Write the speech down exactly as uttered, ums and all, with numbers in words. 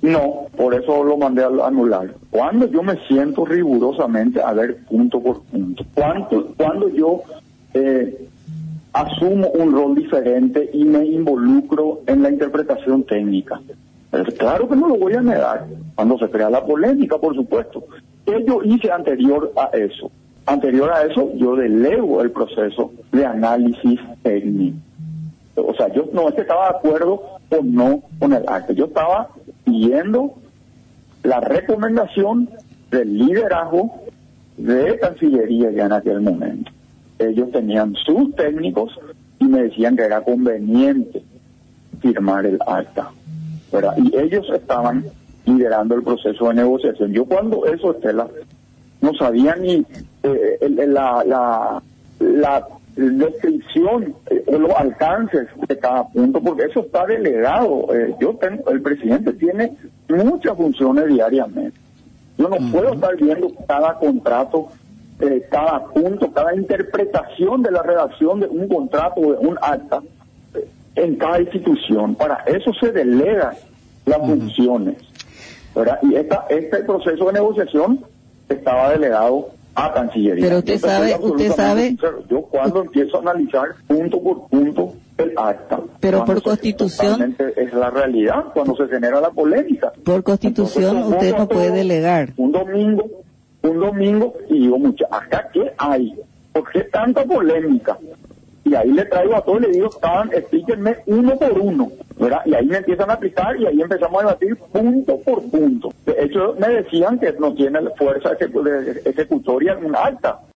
No, por eso lo mandé a anular. Cuando yo me siento rigurosamente a ver punto por punto, cuando, cuando yo eh, asumo un rol diferente y me involucro en la interpretación técnica. Pero claro que no lo voy a negar, cuando se crea la polémica, por supuesto. ¿Qué yo hice anterior a eso? Anterior a eso, yo delego el proceso de análisis técnico. O sea, yo no es que estaba de acuerdo o no con el acta, yo estaba siguiendo la recomendación del liderazgo de Cancillería ya en aquel momento. Ellos tenían sus técnicos y me decían que era conveniente firmar el acta, ¿verdad? Y ellos estaban liderando el proceso de negociación. Yo cuando eso, Estela, no sabía ni eh, la, la, la descripción eh, o los alcances de cada punto, porque eso está delegado. Eh, yo tengo, el presidente tiene muchas funciones diariamente. Yo no uh-huh. puedo estar viendo cada contrato, eh, cada punto, cada interpretación de la redacción de un contrato o de un acta eh, en cada institución. Para eso se delegan las uh-huh. funciones, ¿verdad? Y esta, este proceso de negociación estaba delegado a Cancillería. Pero usted sabe, usted sabe... Sincero. Yo cuando empiezo a analizar punto por punto el acta... Pero por constitución... Es la realidad, cuando se genera la polémica. Por constitución entonces, usted no puede delegar. Un domingo, un domingo, y digo, mucha, ¿acá qué hay? ¿Por qué tanta polémica? Y ahí le traigo a todos y le digo, estaban, explíquenme uno por uno, ¿verdad? Y ahí me empiezan a aplicar y ahí empezamos a debatir punto por punto. De hecho, me decían que no tiene fuerza ejecutoria en un acta.